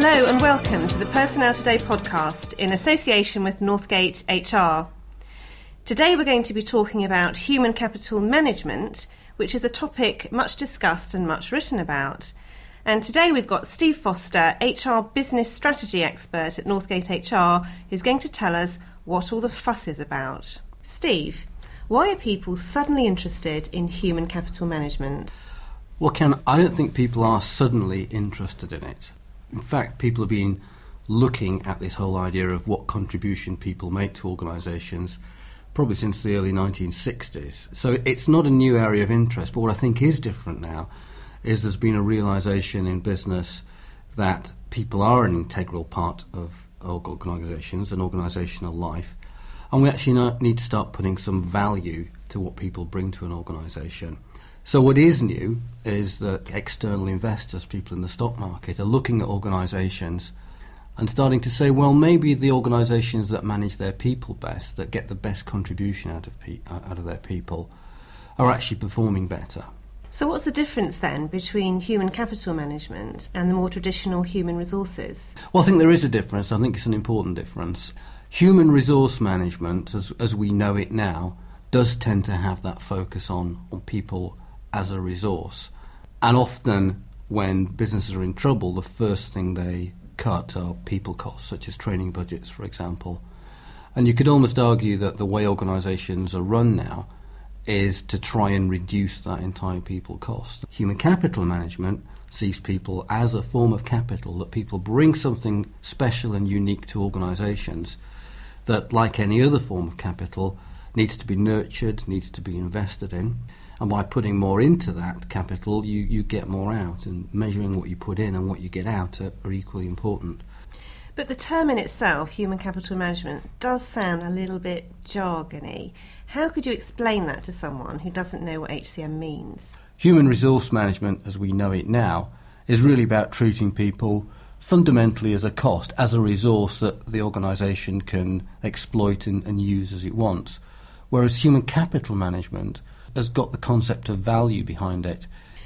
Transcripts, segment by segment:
Hello and welcome to the Personnel Today podcast in association with Northgate HR. Today we're going to be talking about human capital management, which is a topic much discussed and much written about. And today we've got Steve Foster, HR business strategy expert at Northgate HR, who's going to tell us what all the fuss is about. Steve, why are people suddenly interested in human capital management? Well, Ken, I don't think people are suddenly interested in it. In fact, people have been looking at this whole idea of what contribution people make to organisations probably since the early 1960s. So it's not a new area of interest, but what I think is different now is there's been a realisation in business that people are an integral part of organisations and organisational life, and we actually need to start putting some value to what people bring to an organisation. So what is new is that external investors, people in the stock market, are looking at organisations and starting to say, well, maybe the organisations that manage their people best, that get the best contribution out of their people, are actually performing better. So what's the difference then between human capital management and the more traditional human resources? Well, I think there is a difference. I think it's an important difference. Human resource management, as we know it now, does tend to have that focus on people as a resource. And often when businesses are in trouble, the first thing they cut are people costs, such as training budgets, for example. And you could almost argue that the way organisations are run now is to try and reduce that entire people cost. Human capital management sees people as a form of capital, that people bring something special and unique to organisations that, like any other form of capital, needs to be nurtured, needs to be invested in. And by putting more into that capital, you get more out, and measuring what you put in and what you get out are equally important. But the term in itself, human capital management, does sound a little bit jargony. How could you explain that to someone who doesn't know what HCM means? Human resource management, as we know it now, is really about treating people fundamentally as a cost, as a resource that the organisation can exploit and use as it wants. Whereas human capital management has got the concept of value behind it.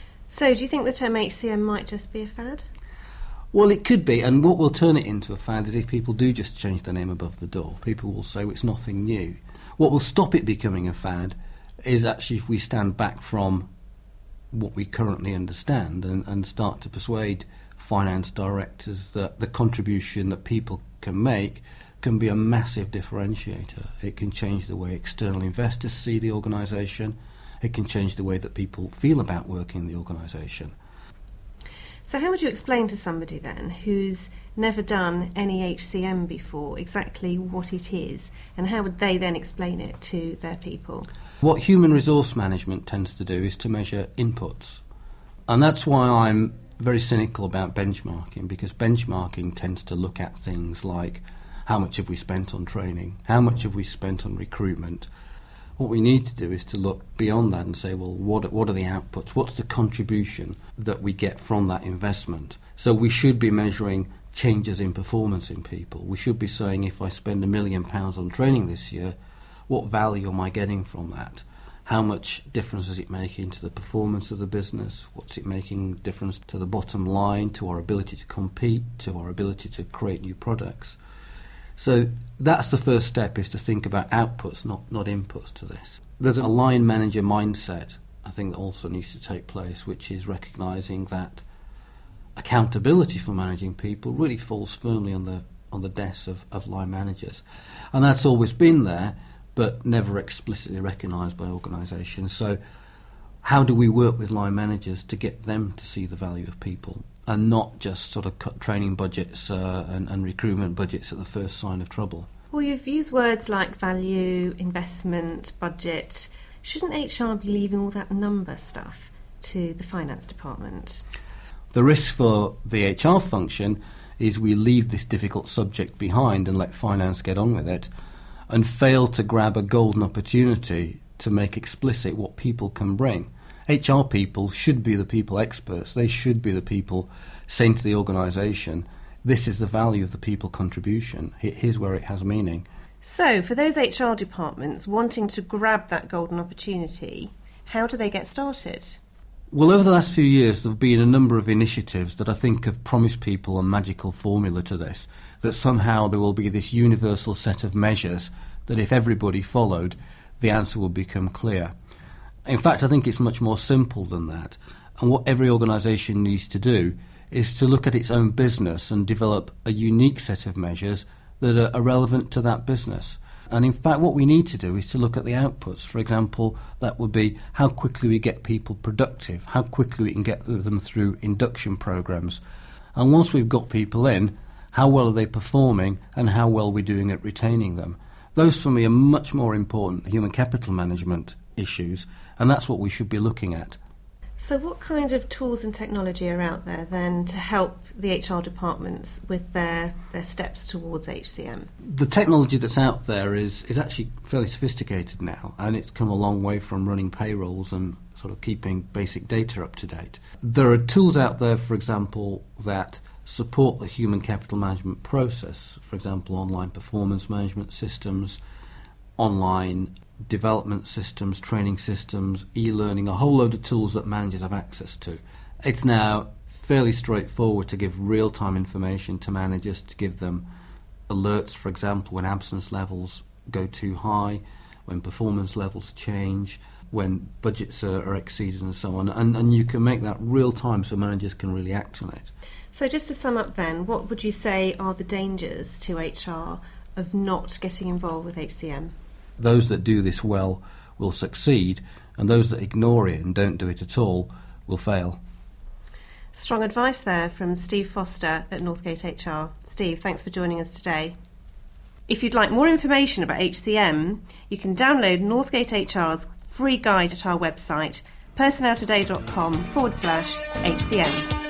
So do you think the term HCM might just be a fad? Well, it could be, and what will turn it into a fad is if people do just change their name above the door. People will say, well, it's nothing new. What will stop it becoming a fad is actually if we stand back from what we currently understand and start to persuade finance directors that the contribution that people can make can be a massive differentiator. It can change the way external investors see the organisation. It can change the way that people feel about working in the organisation. So how would you explain to somebody then who's never done any HCM before exactly what it is, and how would they then explain it to their people? What human resource management tends to do is to measure inputs. And that's why I'm very cynical about benchmarking, because benchmarking tends to look at things like how much have we spent on training, how much have we spent on recruitment. What we need to do is to look beyond that and say, well, what are the outputs? What's the contribution that we get from that investment? So we should be measuring changes in performance in people. We should be saying, if I spend £1 million on training this year, what value am I getting from that? How much difference is it making to the performance of the business? What's it making difference to the bottom line, to our ability to compete, to our ability to create new products? So that's the first step, is to think about outputs, not inputs to this. There's a line manager mindset, I think, that also needs to take place, which is recognising that accountability for managing people really falls firmly on the desks of line managers. And that's always been there, but never explicitly recognised by organisations. So how do we work with line managers to get them to see the value of people, and not just sort of cut training budgets and recruitment budgets at the first sign of trouble? Well, you've used words like value, investment, budget. Shouldn't HR be leaving all that number stuff to the finance department? The risk for the HR function is we leave this difficult subject behind and let finance get on with it, and fail to grab a golden opportunity to make explicit what people can bring. HR people should be the people experts. They should be the people saying to the organisation, this is the value of the people contribution. Here's where it has meaning. So for those HR departments wanting to grab that golden opportunity, how do they get started? Well, over the last few years, there have been a number of initiatives that I think have promised people a magical formula to this, that somehow there will be this universal set of measures that if everybody followed, the answer will become clear. In fact, I think it's much more simple than that. And what every organisation needs to do is to look at its own business and develop a unique set of measures that are relevant to that business. And in fact, what we need to do is to look at the outputs. For example, that would be how quickly we get people productive, how quickly we can get them through induction programmes. And once we've got people in, how well are they performing and how well we're doing at retaining them. Those, for me, are much more important human capital management issues, and that's what we should be looking at. So what kind of tools and technology are out there then to help the HR departments with their steps towards HCM? The technology that's out there is actually fairly sophisticated now, and it's come a long way from running payrolls and sort of keeping basic data up to date. There are tools out there, for example, that support the human capital management process, for example, online performance management systems, online development systems, training systems, e-learning, a whole load of tools that managers have access to. It's now fairly straightforward to give real-time information to managers, to give them alerts, for example, when absence levels go too high, when performance levels change, when budgets are exceeded and so on. And you can make that real-time so managers can really act on it. So just to sum up then, what would you say are the dangers to HR of not getting involved with HCM? Those that do this well will succeed, and those that ignore it and don't do it at all will fail. Strong advice there from Steve Foster at Northgate HR. Steve, thanks for joining us today. If you'd like more information about HCM, you can download Northgate HR's free guide at our website, personneltoday.com/HCM.